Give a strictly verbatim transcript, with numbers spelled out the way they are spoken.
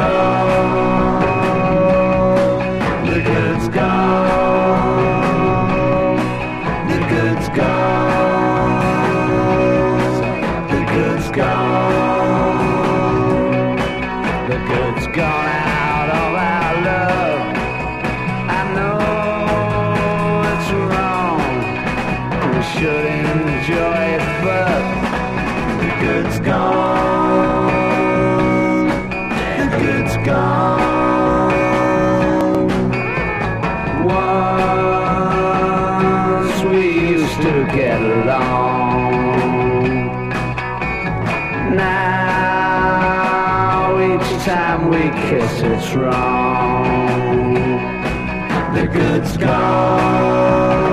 The good's gone. The good's gone. The good's gone. The good's gone out of our love. I know it's wrong. We should enjoy it, but the good's gone. The good's gone. Once we used to get along. Now each time we kiss it's wrong. The good's gone.